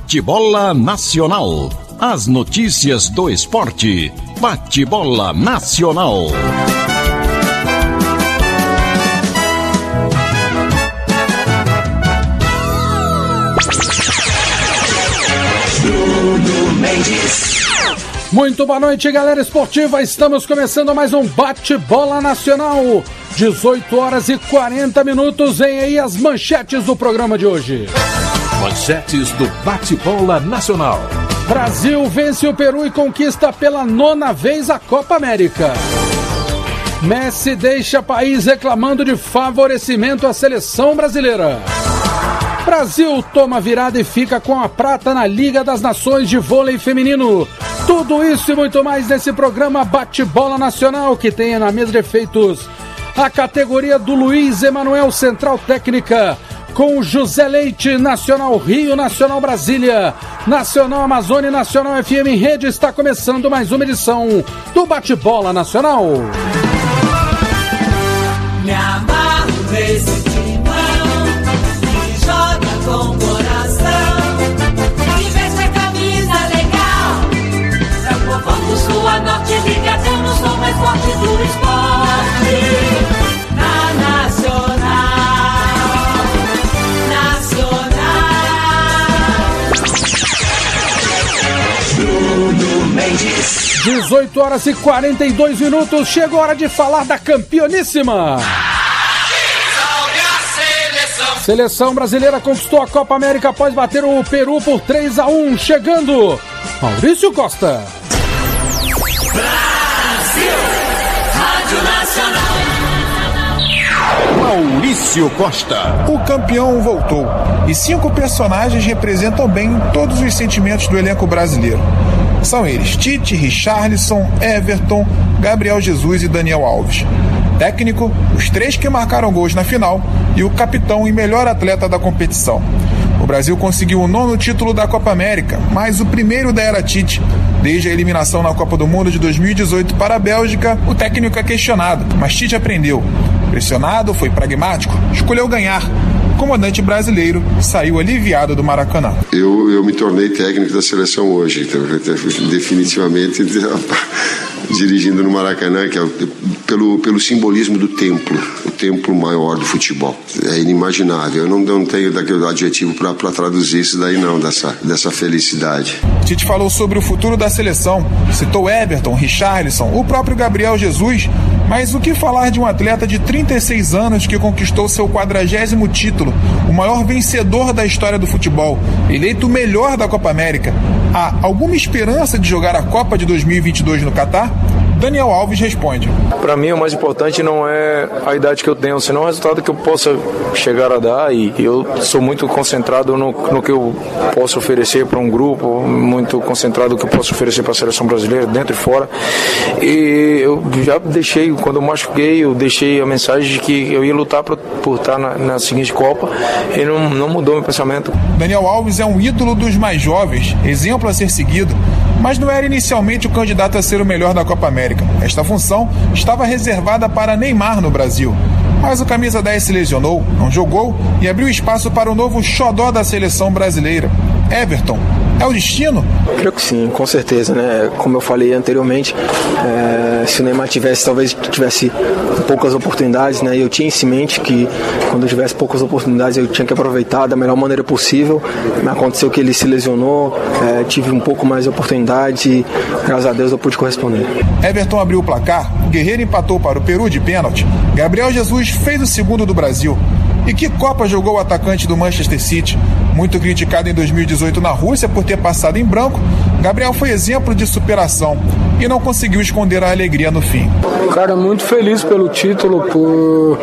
Bate-bola Nacional. As notícias do esporte. Bate-bola Nacional. Muito boa noite, galera esportiva. Estamos começando mais um Bate-bola Nacional. 18 horas e 40 minutos. Vem aí as manchetes do programa de hoje. Manchetes do Bate-bola Nacional. Brasil vence o Peru e conquista pela 9ª vez a Copa América. Messi deixa país reclamando de favorecimento à seleção brasileira. Brasil toma virada e fica com a prata na Liga das Nações de vôlei feminino. Tudo isso e muito mais nesse programa Bate-bola Nacional, que tem na mesa de efeitos a categoria do Luiz Emanuel, Central Técnica, com José Leite, Nacional Rio, Nacional Brasília, Nacional Amazônia e Nacional FM em rede. Está começando mais uma edição do Bate-bola Nacional. Me amarro nesse timão, que joga com coração, que veste a camisa legal, é o povão do sul a norte, ligadão, sou mais forte do esporte, na Nacional. 18 horas e 42 minutos. Chegou a hora de falar da campeoníssima. Seleção brasileira conquistou a Copa América após bater o Peru por 3-1. Chegando Maurício Costa. Brasil, Rádio Nacional. Maurício Costa. O campeão voltou e 5 personagens representam bem todos os sentimentos do elenco brasileiro. São eles Tite, Richarlison, Everton, Gabriel Jesus e Daniel Alves. Técnico, os 3 que marcaram gols na final e o capitão e melhor atleta da competição. O Brasil conseguiu o 9º título da Copa América, mas o primeiro da era Tite. Desde a eliminação na Copa do Mundo de 2018 para a Bélgica, o técnico é questionado, mas Tite aprendeu. Pressionado, foi pragmático, escolheu ganhar. O comandante brasileiro saiu aliviado do Maracanã. Eu me tornei técnico da seleção hoje, então, definitivamente dirigindo no Maracanã, que é pelo simbolismo do templo, o templo maior do futebol. É inimaginável, eu não tenho daquele adjetivo para traduzir isso daí não, dessa felicidade. Tite falou sobre o futuro da seleção, citou Everton, Richarlison, o próprio Gabriel Jesus, mas o que falar de um atleta de 36 anos que conquistou seu 40º título, o maior vencedor da história do futebol, eleito o melhor da Copa América? Há alguma esperança de jogar a Copa de 2022 no Catar? Daniel Alves responde. Para mim o mais importante não é a idade que eu tenho, senão o resultado que eu possa chegar a dar, e eu sou muito concentrado no que eu posso oferecer para um grupo, muito concentrado no que eu posso oferecer para a seleção brasileira, dentro e fora. E eu já deixei, quando eu machuquei, eu deixei a mensagem de que eu ia lutar por estar na seguinte Copa, e não mudou meu pensamento. Daniel Alves é um ídolo dos mais jovens, exemplo a ser seguido, mas não era inicialmente o candidato a ser o melhor da Copa América. Esta função estava reservada para Neymar no Brasil. Mas o camisa 10 se lesionou, não jogou e abriu espaço para o novo xodó da seleção brasileira, Everton. É o destino? Creio que sim, com certeza, né? Como eu falei anteriormente, se o Neymar talvez tivesse poucas oportunidades, né? Eu tinha isso em mente, que quando eu tivesse poucas oportunidades eu tinha que aproveitar da melhor maneira possível. Aconteceu que ele se lesionou, tive um pouco mais de oportunidade e graças a Deus eu pude corresponder. Everton abriu o placar, o Guerreiro empatou para o Peru de pênalti, Gabriel Jesus fez o 2º do Brasil. E que Copa jogou o atacante do Manchester City? Muito criticado em 2018 na Rússia por ter passado em branco, Gabriel foi exemplo de superação e não conseguiu esconder a alegria no fim. Cara, muito feliz pelo título, por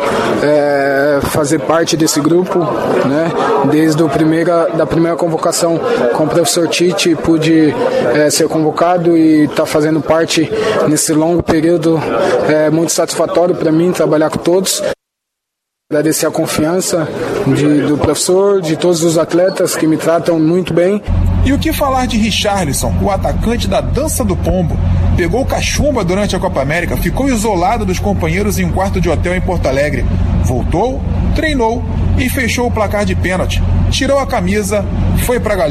fazer parte desse grupo, né? Desde da primeira convocação com o professor Tite, pude ser convocado e estar fazendo parte nesse longo período. É muito satisfatório para mim trabalhar com todos. Agradecer a confiança do professor, de todos os atletas que me tratam muito bem. E o que falar de Richarlison, o atacante da dança do pombo? Pegou cachumba durante a Copa América, ficou isolado dos companheiros em um quarto de hotel em Porto Alegre. Voltou, treinou e fechou o placar de pênalti. Tirou a camisa, foi pra galera.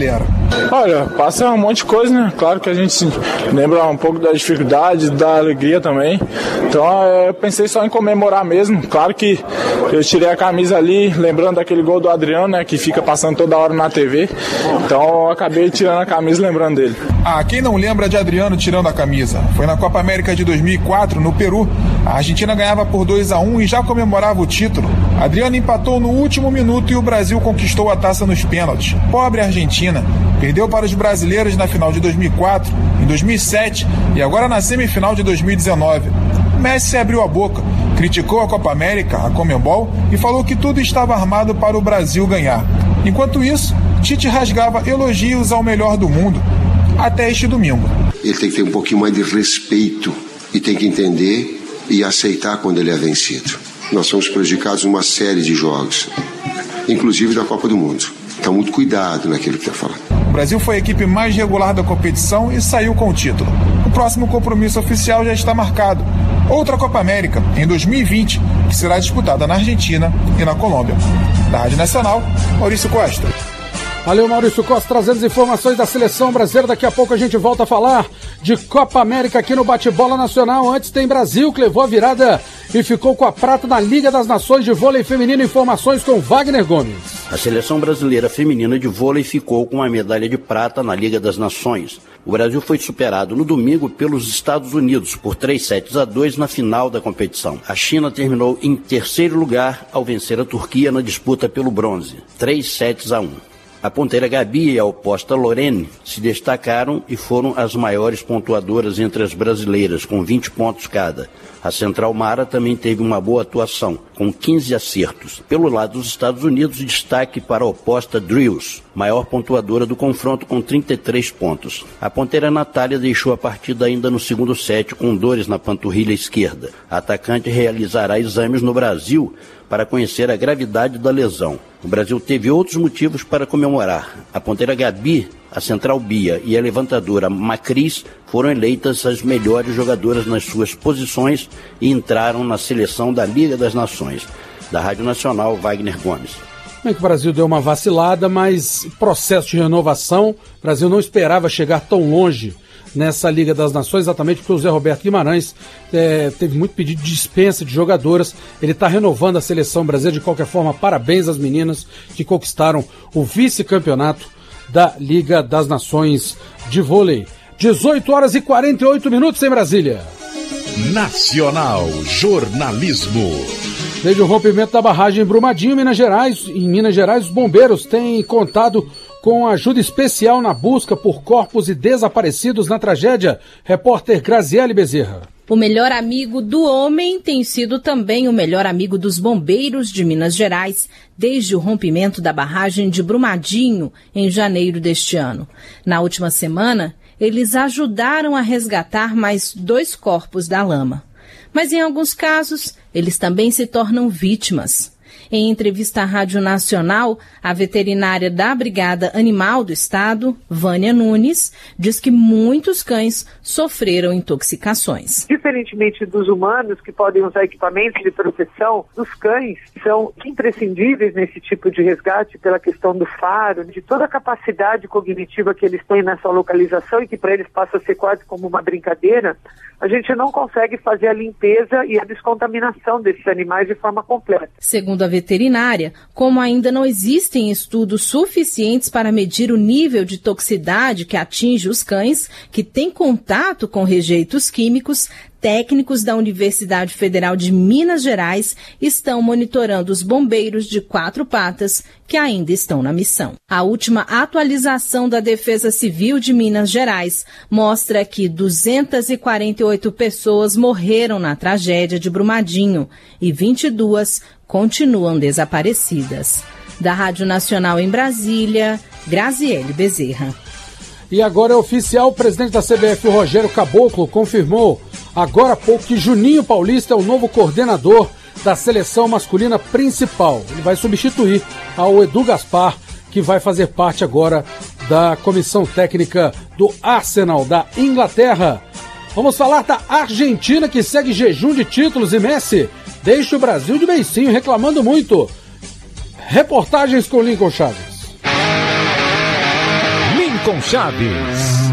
Olha, passa um monte de coisa, né? Claro que a gente se lembra um pouco da dificuldade, da alegria também. Então eu pensei só em comemorar mesmo. Claro que eu tirei a camisa ali, lembrando daquele gol do Adriano, né? Que fica passando toda hora na TV. Então eu acabei tirando a camisa lembrando dele. Quem não lembra de Adriano tirando a camisa? Foi na Copa América de 2004, no Peru. A Argentina ganhava por 2-1 e já comemorava o título. Adriano empatou no último minuto e o Brasil conquistou a taça nos pênaltis. Pobre Argentina. Perdeu para os brasileiros na final de 2004, em 2007 e agora na semifinal de 2019. Messi abriu a boca, criticou a Copa América, a Conmebol, e falou que tudo estava armado para o Brasil ganhar. Enquanto isso, Tite rasgava elogios ao melhor do mundo. Até este domingo. Ele tem que ter um pouquinho mais de respeito e tem que entender e aceitar quando ele é vencido. Nós somos prejudicados numa série de jogos, inclusive da Copa do Mundo. Então, muito cuidado naquilo que está falando. O Brasil foi a equipe mais regular da competição e saiu com o título. O próximo compromisso oficial já está marcado. Outra Copa América, em 2020, que será disputada na Argentina e na Colômbia. Da Rádio Nacional, Maurício Costa. Valeu, Maurício Costa, trazendo as informações da seleção brasileira. Daqui a pouco a gente volta a falar de Copa América aqui no Bate-Bola Nacional. Antes tem Brasil, que levou a virada e ficou com a prata na Liga das Nações de Vôlei Feminino. Informações com Wagner Gomes. A seleção brasileira feminina de vôlei ficou com a medalha de prata na Liga das Nações. O Brasil foi superado no domingo pelos Estados Unidos por 3-2 na final da competição. A China terminou em terceiro lugar ao vencer a Turquia na disputa pelo bronze, 3-1. A ponteira Gabi e a oposta Lorene se destacaram e foram as maiores pontuadoras entre as brasileiras, com 20 pontos cada. A central Mara também teve uma boa atuação, com 15 acertos. Pelo lado dos Estados Unidos, destaque para a oposta Drills, maior pontuadora do confronto, com 33 pontos. A ponteira Natália deixou a partida ainda no segundo set, com dores na panturrilha esquerda. A atacante realizará exames no Brasil para conhecer a gravidade da lesão. O Brasil teve outros motivos para comemorar. A ponteira Gabi, a central Bia e a levantadora Macris foram eleitas as melhores jogadoras nas suas posições e entraram na seleção da Liga das Nações. Da Rádio Nacional, Wagner Gomes. Bem que o Brasil deu uma vacilada, mas processo de renovação, o Brasil não esperava chegar tão longe nessa Liga das Nações, exatamente porque o Zé Roberto Guimarães teve muito pedido de dispensa de jogadoras. Ele está renovando a seleção brasileira. De qualquer forma, parabéns às meninas que conquistaram o vice-campeonato da Liga das Nações de vôlei. 18h48 em Brasília. Nacional Jornalismo. Desde o rompimento da barragem em Brumadinho, em Minas Gerais, os bombeiros têm contado com ajuda especial na busca por corpos e desaparecidos na tragédia. Repórter Graziele Bezerra. O melhor amigo do homem tem sido também o melhor amigo dos bombeiros de Minas Gerais, desde o rompimento da barragem de Brumadinho, em janeiro deste ano. Na última semana, eles ajudaram a resgatar mais 2 corpos da lama. Mas em alguns casos, eles também se tornam vítimas. Em entrevista à Rádio Nacional, a veterinária da Brigada Animal do Estado, Vânia Nunes, diz que muitos cães sofreram intoxicações. Diferentemente dos humanos, que podem usar equipamentos de proteção, os cães são imprescindíveis nesse tipo de resgate pela questão do faro, de toda a capacidade cognitiva que eles têm nessa localização e que para eles passa a ser quase como uma brincadeira. A gente não consegue fazer a limpeza e a descontaminação desses animais de forma completa. Segundo a veterinária, como ainda não existem estudos suficientes para medir o nível de toxicidade que atinge os cães que têm contato com rejeitos químicos, técnicos da Universidade Federal de Minas Gerais estão monitorando os bombeiros de 4 patas que ainda estão na missão. A última atualização da Defesa Civil de Minas Gerais mostra que 248 pessoas morreram na tragédia de Brumadinho e 22 continuam desaparecidas. Da Rádio Nacional em Brasília, Graziele Bezerra. E agora é oficial, o presidente da CBF, o Rogério Caboclo, confirmou agora há pouco que Juninho Paulista é o novo coordenador da seleção masculina principal. Ele vai substituir ao Edu Gaspar, que vai fazer parte agora da comissão técnica do Arsenal da Inglaterra. Vamos falar da Argentina, que segue jejum de títulos, e Messi deixa o Brasil de beicinho, reclamando muito. Reportagens com Lincoln Chaves. Lincoln Chaves.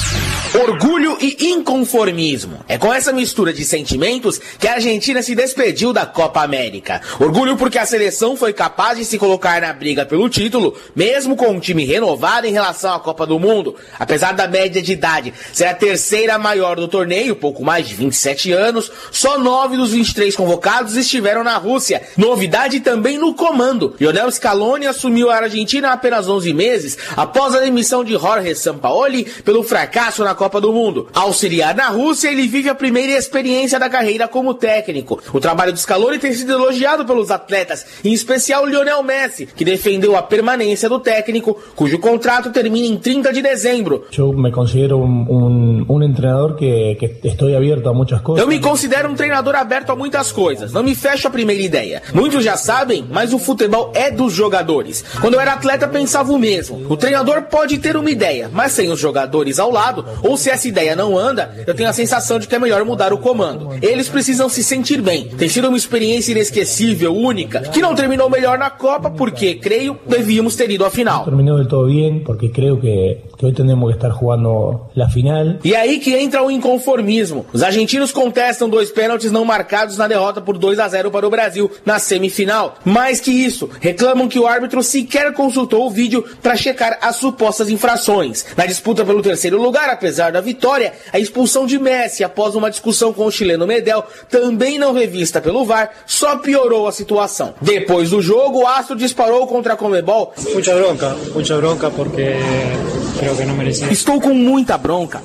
Orgulho e inconformismo. É com essa mistura de sentimentos que a Argentina se despediu da Copa América. Orgulho porque a seleção foi capaz de se colocar na briga pelo título, mesmo com um time renovado em relação à Copa do Mundo. Apesar da média de idade ser a terceira maior do torneio, pouco mais de 27 anos, só 9 dos 23 convocados estiveram na Rússia. Novidade também no comando. Lionel Scaloni assumiu a Argentina há apenas 11 meses, após a demissão de Jorge Sampaoli pelo fracasso na Copa do Mundo. Auxiliar na Rússia, ele vive a primeira experiência da carreira como técnico. O trabalho de Scaloni tem sido elogiado pelos atletas, em especial o Lionel Messi, que defendeu a permanência do técnico, cujo contrato termina em 30 de dezembro. Eu me considero treinador que estou aberto a muitas coisas. Eu me considero um treinador aberto a muitas coisas. Não me fecho a primeira ideia. Muitos já sabem, mas o futebol é dos jogadores. Quando eu era atleta, pensava o mesmo. O treinador pode ter uma ideia, mas sem os jogadores ao lado, ou se essa ideia não anda, eu tenho a sensação de que é melhor mudar o comando. Eles precisam se sentir bem. Tem sido uma experiência inesquecível, única, que não terminou melhor na Copa, porque, creio, devíamos ter ido à final. Terminou del todo bem, porque creio que hoje temos que estar jogando a final. E aí que entra o inconformismo. Os argentinos contestam 2 pênaltis não marcados na derrota por 2-0 para o Brasil na semifinal. Mais que isso, reclamam que o árbitro sequer consultou o vídeo para checar as supostas infrações. Na disputa pelo terceiro lugar, apesar da vitória, a expulsão de Messi após uma discussão com o chileno Medel, também não revista pelo VAR, só piorou a situação. Depois do jogo, o Astro disparou contra a Conmebol. Muita bronca porque creio que não merecia. Estou com muita bronca,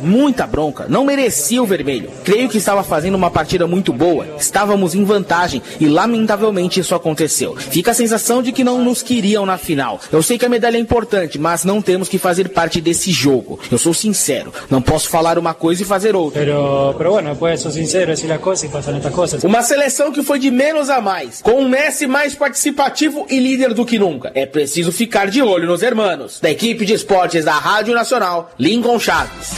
não merecia o vermelho. Creio que estava fazendo uma partida muito boa, estávamos em vantagem e lamentavelmente isso aconteceu. Fica a sensação de que não nos queriam na final. Eu sei que a medalha é importante, mas não temos que fazer parte desse jogo. Eu sou sincero, não posso falar uma coisa e fazer outra. Pero bueno, pues sou sincero, decir as coisas e passam estas coisas. Uma seleção que foi de menos a mais, com um Messi mais participativo e líder do que nunca. É preciso ficar de olho nos hermanos. Da equipe de esportes da Rádio Nacional, Lincoln Chaves.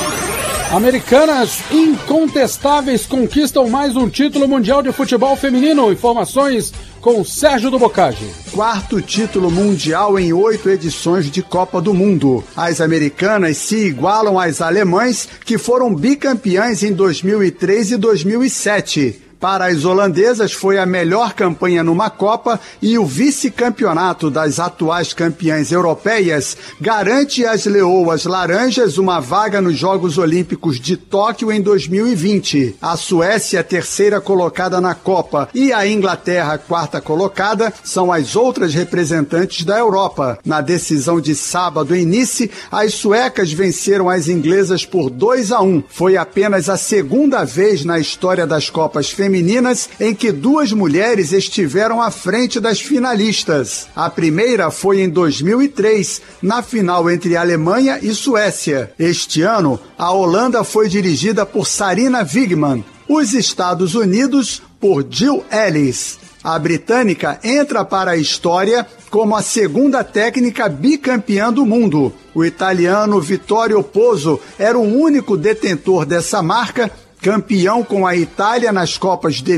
Americanas incontestáveis conquistam mais um título mundial de futebol feminino. Informações com Sérgio do Bocage. 4º título mundial em 8 edições de Copa do Mundo. As americanas se igualam às alemãs, que foram bicampeãs em 2003 e 2007. Para as holandesas foi a melhor campanha numa Copa e o vice-campeonato das atuais campeãs europeias garante às leoas laranjas uma vaga nos Jogos Olímpicos de Tóquio em 2020. A Suécia, terceira colocada na Copa, e a Inglaterra, quarta colocada, são as outras representantes da Europa. Na decisão de sábado em Nice, as suecas venceram as inglesas por 2-1. Foi apenas a segunda vez na história das Copas femininas em que 2 mulheres estiveram à frente das finalistas. A primeira foi em 2003, na final entre Alemanha e Suécia. Este ano, a Holanda foi dirigida por Sarina Wiegman, os Estados Unidos por Jill Ellis. A britânica entra para a história como a segunda técnica bicampeã do mundo. O italiano Vittorio Pozzo era o único detentor dessa marca, campeão com a Itália nas Copas de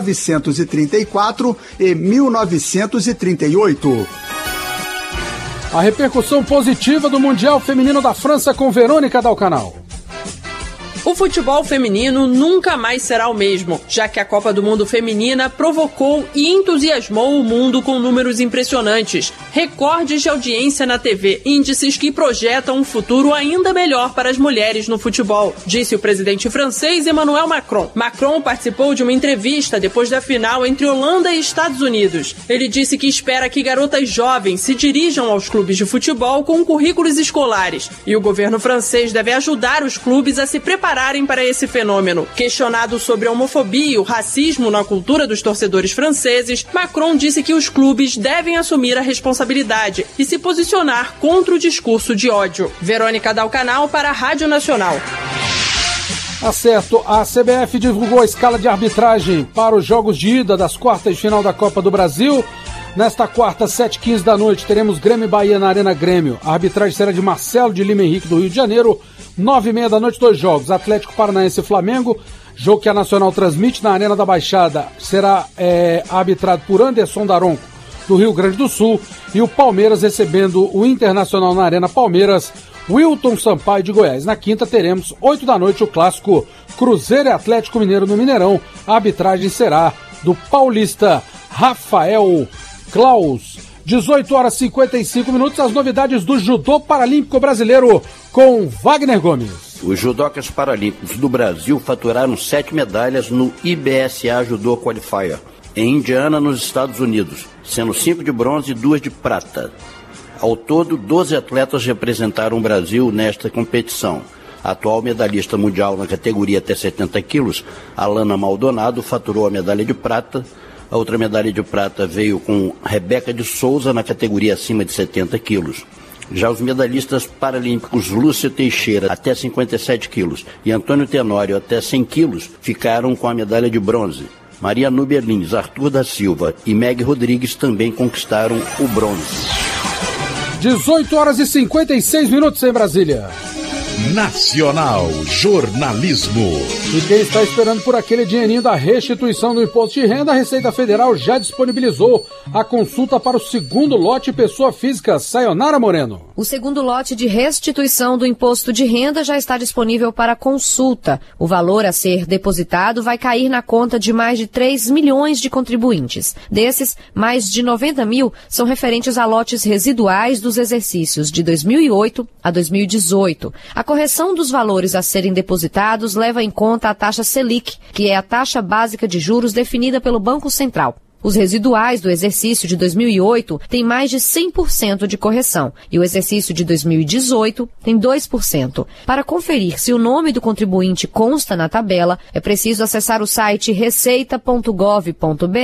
1934 e 1938. A repercussão positiva do Mundial Feminino da França com Verônica Dalcanal. O futebol feminino nunca mais será o mesmo, já que a Copa do Mundo Feminina provocou e entusiasmou o mundo com números impressionantes, recordes de audiência na TV, índices que projetam um futuro ainda melhor para as mulheres no futebol, disse o presidente francês Emmanuel Macron. Macron participou de uma entrevista depois da final entre Holanda e Estados Unidos. Ele disse que espera que garotas jovens se dirijam aos clubes de futebol com currículos escolares, e o governo francês deve ajudar os clubes a se preparar para esse fenômeno. Questionado sobre a homofobia e o racismo na cultura dos torcedores franceses, Macron disse que os clubes devem assumir a responsabilidade e se posicionar contra o discurso de ódio. Verônica Dalcanal para a Rádio Nacional. Acerto, a CBF divulgou a escala de arbitragem para os jogos de ida das quartas de final da Copa do Brasil. Nesta quarta, 7h15 da noite, teremos Grêmio e Bahia na Arena Grêmio. A arbitragem será de Marcelo de Lima Henrique, do Rio de Janeiro. 9h30 da noite, 2 jogos. Atlético Paranaense e Flamengo. Jogo que a Nacional transmite na Arena da Baixada. Será arbitrado por Anderson Daronco, do Rio Grande do Sul. E o Palmeiras recebendo o Internacional na Arena Palmeiras. Wilton Sampaio de Goiás. Na quinta teremos 8 da noite o clássico Cruzeiro e Atlético Mineiro no Mineirão. A arbitragem será do paulista Rafael Klaus. 18 horas e 55 minutos, as novidades do judô paralímpico brasileiro com Wagner Gomes. Os judocas paralímpicos do Brasil faturaram 7 medalhas no IBSA Judô Qualifier, em Indiana, nos Estados Unidos, sendo 5 de bronze e 2 de prata. Ao todo, 12 atletas representaram o Brasil nesta competição. A atual medalhista mundial na categoria até 70 quilos, Alana Maldonado, faturou a medalha de prata. A outra medalha de prata veio com Rebeca de Souza na categoria acima de 70 quilos. Já os medalhistas paralímpicos Lúcia Teixeira, até 57 quilos, e Antônio Tenório, até 100 quilos, ficaram com a medalha de bronze. Maria Núbia Lins, Arthur da Silva e Meg Rodrigues também conquistaram o bronze. 18 horas e 56 minutos em Brasília. Nacional Jornalismo. E quem está esperando por aquele dinheirinho da restituição do imposto de renda, a Receita Federal já disponibilizou a consulta para o segundo lote pessoa física. Sayonara Moreno. O segundo lote de restituição do imposto de renda já está disponível para consulta. O valor a ser depositado vai cair na conta de mais de 3 milhões de contribuintes. Desses, mais de 90 mil são referentes a lotes residuais dos exercícios de 2008 a 2018. A correção dos valores a serem depositados leva em conta a taxa Selic, que é a taxa básica de juros definida pelo Banco Central. Os residuais do exercício de 2008 têm mais de 100% de correção e o exercício de 2018 tem 2%. Para conferir se o nome do contribuinte consta na tabela, é preciso acessar o site receita.gov.br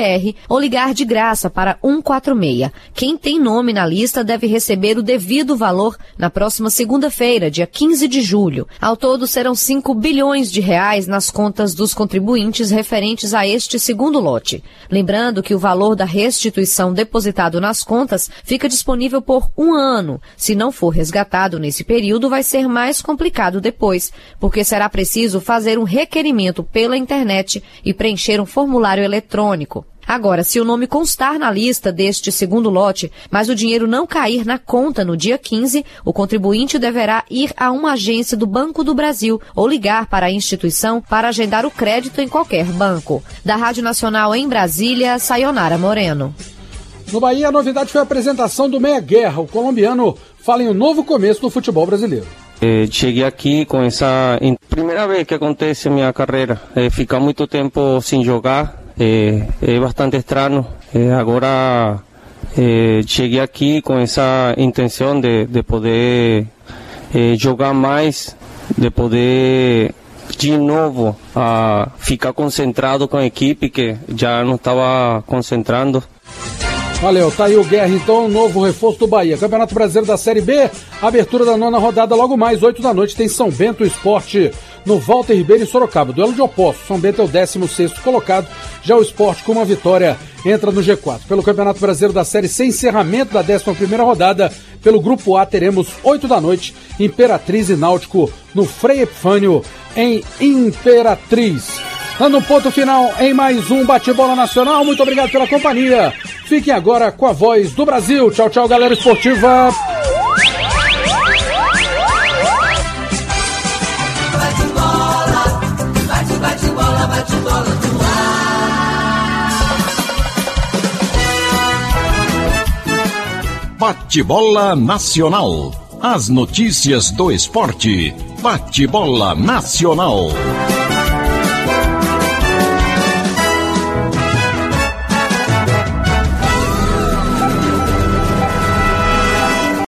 ou ligar de graça para 146. Quem tem nome na lista deve receber o devido valor na próxima segunda-feira, dia 15 de julho. Ao todo, serão 5 bilhões de reais nas contas dos contribuintes referentes a este segundo lote. Lembrando que o valor da restituição depositado nas contas fica disponível por 1 ano. Se não for resgatado nesse período, vai ser mais complicado depois, porque será preciso fazer um requerimento pela internet e preencher um formulário eletrônico. Agora, se o nome constar na lista deste segundo lote, mas o dinheiro não cair na conta no dia 15, o contribuinte deverá ir a uma agência do Banco do Brasil ou ligar para a instituição para agendar o crédito em qualquer banco. Da Rádio Nacional em Brasília, Sayonara Moreno. No Bahia, a novidade foi a apresentação do Meia Guerra. O colombiano fala em um novo começo do futebol brasileiro. Cheguei aqui com essa primeira vez que acontece a minha carreira. Ficar muito tempo sem jogar. É bastante estranho. Agora cheguei aqui com essa intenção de poder jogar mais, de poder de novo ficar concentrado com a equipe que já não estava concentrando. Valeu, tá aí o Guerra, então, novo reforço do Bahia. Campeonato Brasileiro da Série B, abertura da 9ª rodada, logo mais, 8 da noite, tem São Bento Esporte no Walter Ribeiro e Sorocaba. Duelo de opostos, São Bento é o 16º colocado, já o Esporte com uma vitória entra no G4. Pelo Campeonato Brasileiro da Série C, encerramento da 11ª rodada, pelo Grupo A teremos 8 da noite, Imperatriz e Náutico no Frei Epifânio em Imperatriz. Dando um ponto final em mais um Bate-Bola Nacional. Muito obrigado pela companhia. Fiquem agora com a Voz do Brasil. Tchau, tchau, galera esportiva. Bate-bola, bate-bola, bate-bola no ar. Bate-Bola Nacional. As notícias do esporte. Bate-Bola Nacional.